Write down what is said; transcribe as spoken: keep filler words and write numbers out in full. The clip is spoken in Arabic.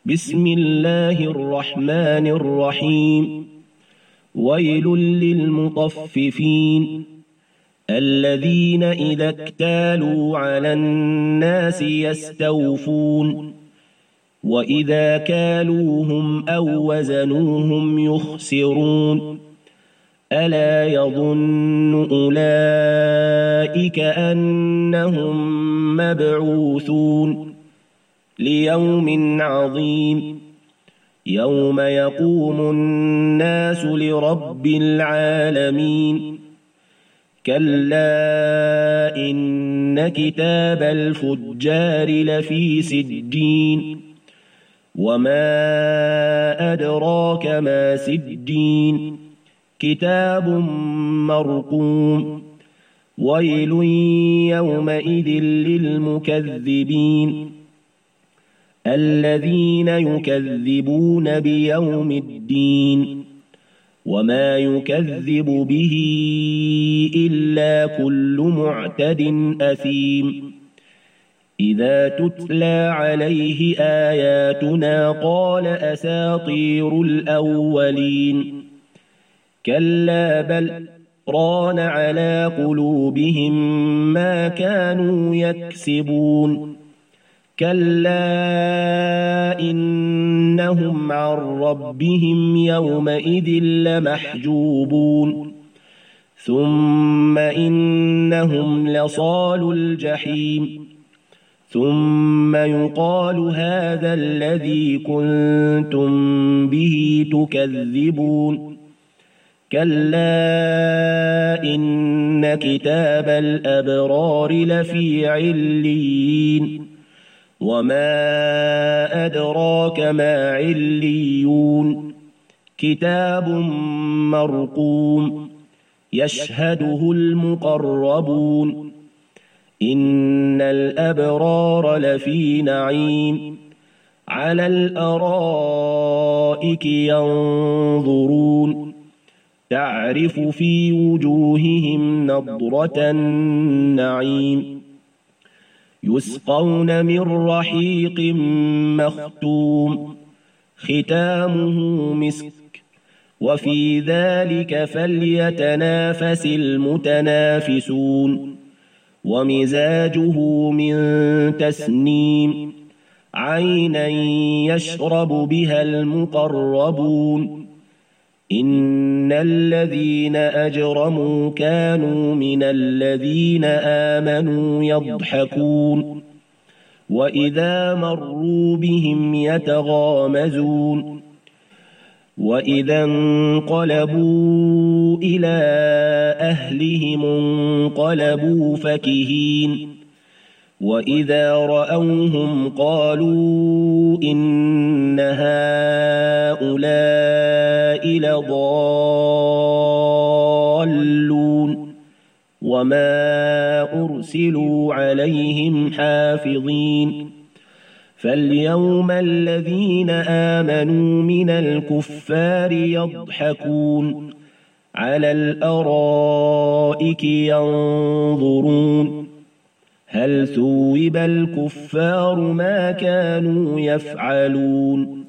بسم الله الرحمن الرحيم ويل للمطففين الذين إذا اكتالوا على الناس يستوفون وإذا كالوهم أو وزنوهم يخسرون ألا يظن أولئك أنهم مبعوثون ليوم عظيم يوم يقوم الناس لرب العالمين كلا إن كتاب الفجار لفي سجين وما أدراك ما سجين كتاب مرقوم ويل يومئذ للمكذبين الذين يكذبون بيوم الدين وما يكذب به إلا كل معتد أثيم إذا تتلى عليه آياتنا قال أساطير الأولين كلا بل ران على قلوبهم ما كانوا يكسبون كلا إنهم عن ربهم يومئذ لمحجوبون ثم إنهم لصالو الجحيم ثم يقال هذا الذي كنتم به تكذبون كلا إن كتاب الأبرار لفي عليين وما أدراك ما عليون كتاب مرقوم يشهده المقربون إن الأبرار لفي نعيم على الأرائك ينظرون تعرف في وجوههم نضرة النعيم يسقون من رحيق مختوم ختامه مسك وفي ذلك فليتنافس المتنافسون ومزاجه من تسنيم عينا يشرب بها المقربون إن الذين أجرموا كانوا من الذين آمنوا يضحكون وإذا مروا بهم يتغامزون وإذا انقلبوا إلى أهلهم انقلبوا فكهين وإذا رأوهم قالوا إن هؤلاء لضالون وما أرسلوا عليهم حافظين فاليوم الذين آمنوا من الكفار يضحكون على الأرائك ينظرون هل ثوب الكفار ما كانوا يفعلون